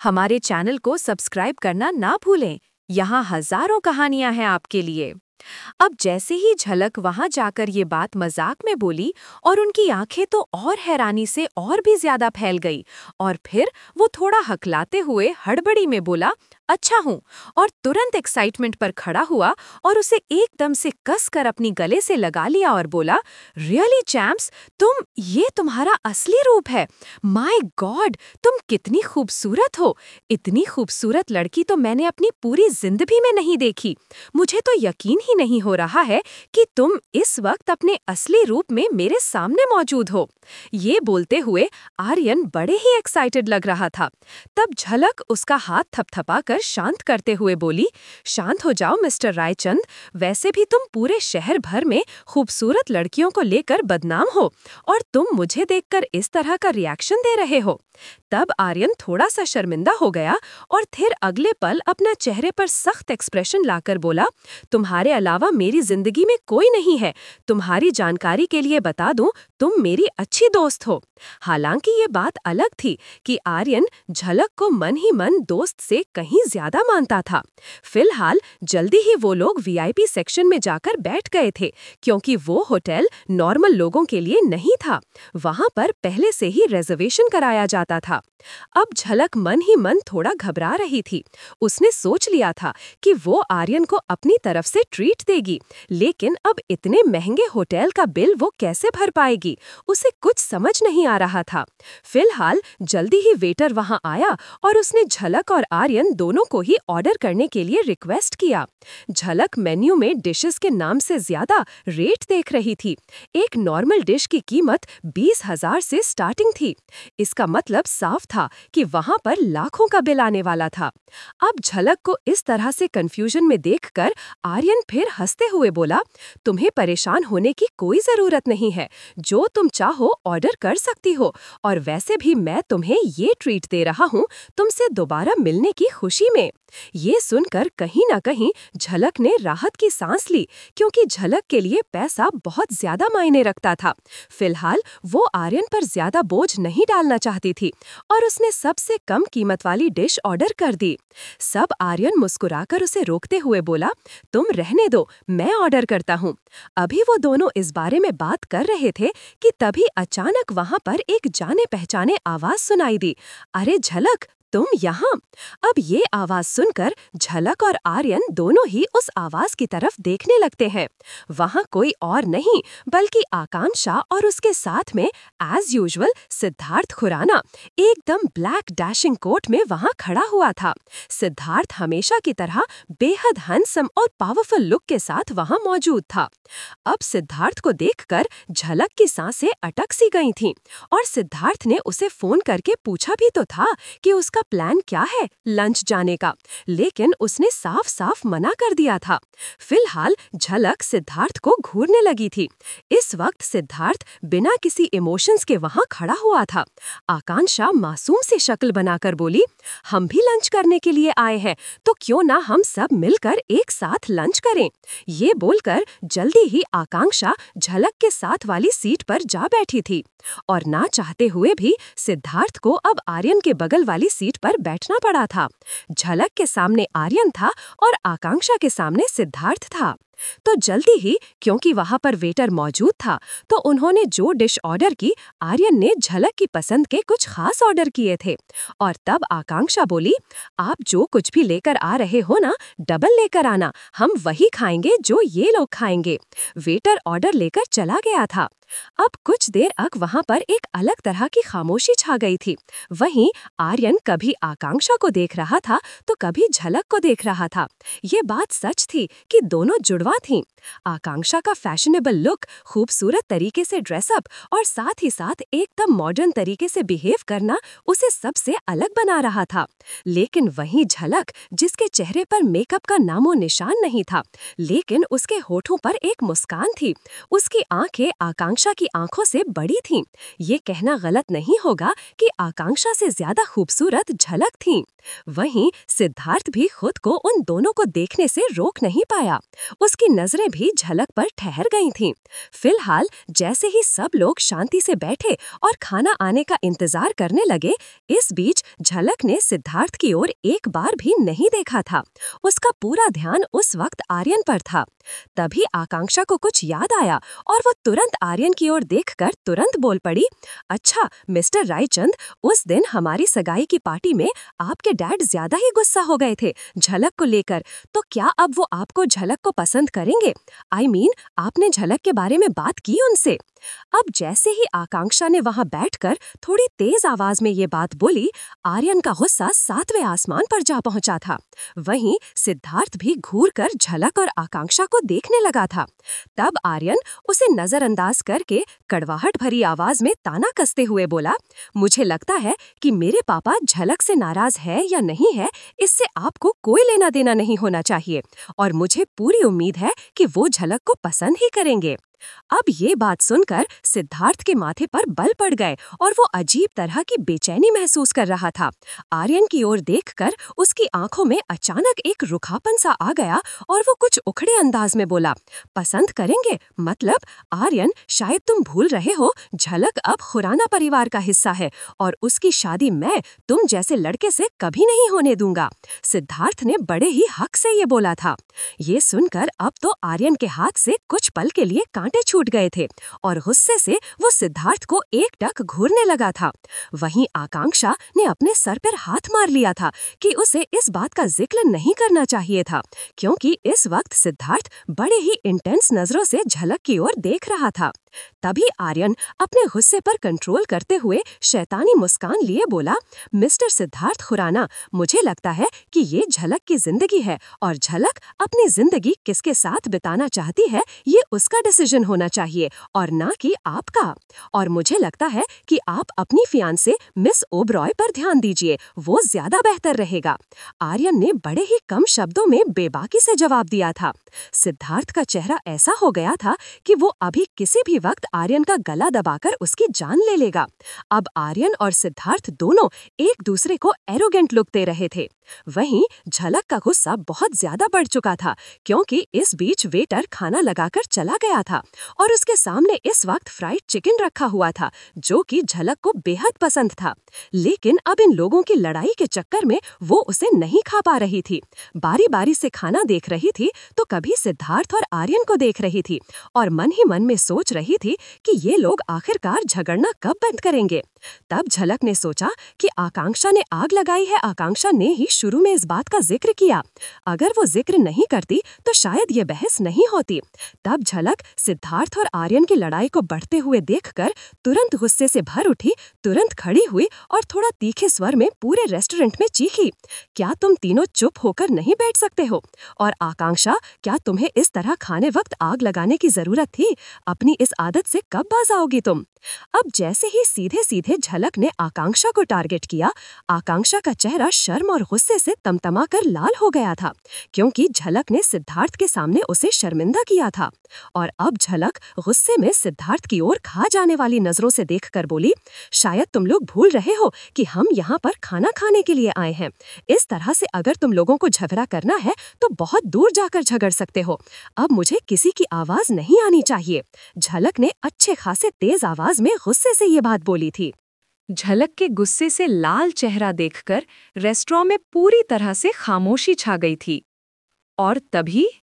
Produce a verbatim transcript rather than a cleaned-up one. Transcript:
हमारे चैनल को सब्सक्राइब करना ना भूलें। यहाँ हजारों कहानियां हैं आपके लिए। अब जैसे ही झलक वहां जाकर ये बात मजाक में बोली और उनकी आंखें तो और हैरानी से और भी ज्यादा फैल गई, और फिर वो थोड़ा हकलाते हुए हड़बड़ी में बोला, अच्छा हूँ, और तुरंत एक्साइटमेंट पर खड़ा हुआ और उसे एकदम से कस कर अपनी गले से लगा लिया और बोला, रियली चैम्प्स, तुम ये तुम्हारा असली रूप है। माय गॉड, तुम कितनी खूबसूरत हो। इतनी खूबसूरत लड़की तो मैंने अपनी पूरी जिंदगी में नहीं देखी। मुझे तो यकीन ही नहीं हो रहा है कि तुम इस वक्त अपने असली रूप में मेरे सामने मौजूद हो। ये बोलते हुए आर्यन बड़े ही एक्साइटेड लग रहा था। तब झलक उसका हाथ थपथपाकर शांत करते हुए बोली, शांत हो जाओ मिस्टर रायचंद, वैसे भी तुम पूरे शहर भर में खूबसूरत लड़कियों को लेकर बदनाम हो, और तुम मुझे देखकर इस तरह का रिएक्शन दे रहे हो। तब आर्यन थोड़ा सा शर्मिंदा हो गया और फिर अगले पल अपना चेहरे पर सख्त एक्सप्रेशन लाकर बोला, तुम्हारे अलावा मेरी जिंदगी में कोई नहीं है। तुम्हारी जानकारी के लिए बता दूं, तुम मेरी अच्छी दोस्त हो। हालांकि ये बात अलग थी कि आर्यन झलक को मन ही मन दोस्त से कहीं ज्यादा मानता था। फिलहाल जल्दी ही वो लोग वीआईपी सेक्शन में जाकर बैठ गए थे, क्योंकि वो होटल नॉर्मल लोगों के लिए नहीं था। वहां पर पहले से ही रिजर्वेशन कराया जाता था। अब झलक मन ही मन थोड़ा घबरा रही थी। उसने सोच लिया था कि वो आर्यन को अपनी तरफ से ट्रीट देगी, लेकिन अब इतने महंगे होटल का बिल वो कैसे भर पाएगी, उसे कुछ समझ नहीं आ रहा था। फिलहाल जल्दी ही वेटर वहां आया और उसने झलक और आर्यन दोनों को ही ऑर्डर करने के लिए रिक्वेस्ट किया। झलक मेन्यू में डिशेस के नाम से ज्यादा रेट देख रही थी। एक नॉर्मल डिश की कीमत बीस हजार से स्टार्टिंग थी। इसका मतलब साफ था कि वहां पर लाखों का बिल आने वाला था। अब झलक को इस तरह से कंफ्यूजन में देखकर आर्यन फिर हंसते हुए बोला, तुम्हें परेशान होने की कोई जरूरत नहीं है। जो तुम चाहो ऑर्डर कर सकती हो, और वैसे भी मैं तुम्हें ये ट्रीट दे रहा हूँ तुमसे दोबारा मिलने की खुशी में। ये सुनकर कहीं ना कहीं झलक ने राहत की सांस ली, क्योंकि झलक के लिए पैसा बहुत ज्यादा मायने रखता था। फिलहाल वो आर्यन पर ज्यादा बोझ नहीं डालना चाहती थी और उसने सबसे कम कीमत वाली डिश ऑर्डर कर दी। सब आर्यन मुस्कुराकर उसे रोकते हुए बोला, तुम रहने दो, मैं ऑर्डर करता हूँ। अभी वो दोनों इस बारे में बात कर रहे थे कि तभी अचानक वहां पर एक जाने पहचाने आवाज सुनाई दी, अरे झलक, तुम यहाँ। अब ये आवाज सुनकर झलक और आर्यन दोनों ही उस आवाज की तरफ देखने लगते हैं। वहां कोई और नहीं बल्कि आकांक्षा और उसके साथ में एज यूजुअल सिद्धार्थ खुराना एकदम ब्लैक डैशिंग कोट में वहां खड़ा हुआ था। सिद्धार्थ हमेशा की तरह बेहद हैंडसम और पावरफुल लुक के साथ वहां मौजूद था। अब सिद्धार्थ को देखकर झलक की सांसें अटक सी गई थीं, और सिद्धार्थ ने उसे फोन करके पूछा भी तो था कि उसका प्लान क्या है लंच जाने का, लेकिन उसने साफ साफ मना कर दिया था। फिलहाल झलक सिद्धार्थ को घूरने लगी थी। इस वक्त सिद्धार्थ बिना किसी इमोशंस के वहां खड़ा हुआ था। आकांक्षा मासूम सी शक्ल बनाकर बोली, हम भी लंच करने के लिए आए हैं, तो क्यों ना हम सब मिलकर एक साथ लंच करें। ये बोलकर जल्दी ही आकांक्षा झलक के साथ वाली सीट पर जा बैठी थी, और ना चाहते हुए भी सिद्धार्थ को अब आर्यन के बगल वाली सीट पर बैठना पड़ा था। झलक के सामने आर्यन था और आकांक्षा के सामने सिद्धार्थ था। तो जल्दी ही, क्योंकि वहां पर वेटर मौजूद था, तो उन्होंने जो डिश ऑर्डर की, आर्यन ने झलक की पसंद के कुछ खास ऑर्डर किए थे। और तब आकांक्षा बोली, आप जो कुछ भी लेकर आ रहे हो ना, डबल लेकर आना, हम वही खाएंगे जो ये लोग खाएंगे। वेटर ऑर्डर लेकर चला गया था। अब कुछ देर तक वहां पर एक अलग तरह की खामोशी छा गई थी। वहीं आर्यन कभी आकांक्षा को देख रहा था तो कभी झलक को देख रहा था। ये बात सच थी कि दोनों जुड़वा थीं। आकांक्षा का फैशनेबल लुक, खूबसूरत तरीके से ड्रेसअप और साथ ही साथ एकदम मॉडर्न तरीके से बिहेव करना उसे सबसे अलग बना रहा था। लेकिन वहीं झलक, जिसके चेहरे पर मेकअप का नामो निशान नहीं था, लेकिन उसके होठों पर एक मुस्कान थी। उसकी आंखें आकांक्षा की आंखों से बड़ी थीं। ये कहना गलत नहीं होगा कि आकांक्षा से ज्यादा खूबसूरत झलक थी। वहीं सिद्धार्थ भी खुद को उन दोनों को देखने से रोक नहीं पाया। उसकी नजरें भी झलक पर ठहर गई थीं। फिलहाल जैसे ही सब लोग शांति से बैठे और खाना आने का इंतजार करने लगे, इस बीच झलक ने सिद्धार्थ की ओर एक बार भी नहीं देखा था। उसका पूरा ध्यान उस वक्त आर्यन पर था। तभी आकांक्षा को कुछ याद आया और वो तुरंत आर्यन की ओर देखकर तुरंत बोल पड़ी, अच्छा मिस्टर रायचंद, उस दिन हमारी सगाई की पार्टी में आपके डैड ज्यादा ही गुस्सा हो गए थे झलक को लेकर, तो क्या अब वो आपको झलक को पसंद करेंगे? आई I मीन mean, आपने झलक के बारे में बात की उनसे? अब जैसे ही आकांक्षा ने वहां बैठकर थोड़ी तेज आवाज में ये बात बोली, आर्यन का गुस्सा सातवें आसमान पर जा पहुंचा था। वहीं सिद्धार्थ भी घूर कर झलक और आकांक्षा को देखने लगा था। तब आर्यन उसे नजरअंदाज करके कड़वाहट भरी आवाज में ताना कसते हुए बोला, मुझे लगता है कि मेरे पापा झलक से नाराज है या नहीं है, इससे आपको कोई लेना देना नहीं होना चाहिए, और मुझे पूरी उम्मीद है कि वो झलक को पसंद ही करेंगे। अब ये बात सुनकर सिद्धार्थ के माथे पर बल पड़ गए और वो अजीब तरह की बेचैनी महसूस कर रहा था। आर्यन की ओर देखकर उसकी आंखों में अचानक एक रुखापन सा आ गया और वो कुछ उखड़े अंदाज में बोला, पसंद करेंगे? मतलब आर्यन, शायद तुम भूल रहे हो, झलक अब खुराना परिवार का हिस्सा है और उसकी शादी मैं तुम जैसे लड़के से कभी नहीं होने दूंगा। सिद्धार्थ ने बड़े ही हक से ये बोला था। ये सुनकर अब तो आर्यन के हाथ से कुछ पल के लिए कांटे छूट गए थे और गुस्से से वो सिद्धार्थ को एक टक घूरने लगा था। वहीं आकांक्षा ने अपने सर पर हाथ मार लिया था कि उसे इस बात का जिक्र नहीं करना चाहिए था, क्योंकि इस वक्त सिद्धार्थ बड़े ही इंटेंस नजरों से झलक की ओर देख रहा था। तभी आर्यन अपने गुस्से पर कंट्रोल करते हुए शैतानी मुस्कान लिए बोला, मिस्टर सिद्धार्थ खुराना, मुझे लगता है कि ये झलक की जिंदगी है और झलक अपनी जिंदगी किसके साथ बिताना चाहती है ये उसका डिसीजन होना चाहिए और ना कि आपका। और मुझे लगता है कि आप अपनी फियांसे मिस ओबरॉय पर ध्यान दीजिए, वो ज्यादा बेहतर रहेगा। आर्यन ने बड़े ही कम शब्दों में बेबाकी से जवाब दिया था। सिद्धार्थ का चेहरा ऐसा हो गया था कि वो अभी किसी भी वक्त आर्यन का गला दबाकर उसकी जान ले लेगा। अब आर्यन और सिद्धार्थ दोनों एक दूसरे को एरोगेंट लुक दे रहे थे। वहीं झलक का गुस्सा बहुत ज्यादा बढ़ चुका था, क्योंकि इस बीच वेटर खाना लगाकर चला गया था और उसके सामने इस वक्त फ्राइड चिकन रखा हुआ था, जो कि झलक को बेहद पसंद था। लेकिन अब इन लोगों की लड़ाई के चक्कर में वो उसे नहीं खा पा रही थी। बारी बारी से खाना देख रही थी तो कभी सिद्धार्थ और आर्यन को देख रही थी और मन ही मन में सोच रही थी कि ये लोग आखिरकार झगड़ना कब बंद करेंगे। तब झलक ने सोचा कि आकांक्षा ने आग लगाई है, आकांक्षा ने ही शुरू में इस बात का जिक्र किया। अगर वो जिक्र नहीं करती तो शायद ये बहस नहीं होती। तब झलक सिद्धार्थ और आर्यन की लड़ाई को बढ़ते हुए देखकर तुरंत गुस्से से भर उठी, तुरंत खड़ी हुई और थोड़ा तीखे स्वर में पूरे रेस्टोरेंट में चीखी, क्या तुम तीनों चुप होकर नहीं बैठ सकते हो? और आकांक्षा, क्या तुम्हें इस तरह खाने वक्त आग लगाने की जरूरत थी? अपनी इस आदत से कब बाज आओगी तुम? अब जैसे ही सीधे सीधे झलक ने आकांक्षा को टारगेट किया, आकांक्षा का चेहरा शर्म और गुस्से से तमतमाकर लाल हो गया था, क्योंकि झलक ने सिद्धार्थ के सामने उसे शर्मिंदा किया था। और अब झलक गुस्से में सिद्धार्थ की ओर खा जाने वाली नजरों से देखकर बोली, शायद तुम लोग भूल रहे हो कि हम यहाँ पर खाना खाने के लिए आए हैं। इस तरह से अगर तुम लोगों को झगड़ा करना है तो बहुत दूर जाकर झगड़ सकते हो। अब मुझे किसी की आवाज नहीं आनी चाहिए। झलक ने अच्छे खासे तेज आवाज में गुस्से से ये बात बोली थी। झलक के गुस्से से लाल चेहरा देखकर रेस्टोरेंट में पूरी तरह से खामोशी छा गई थी। और तभी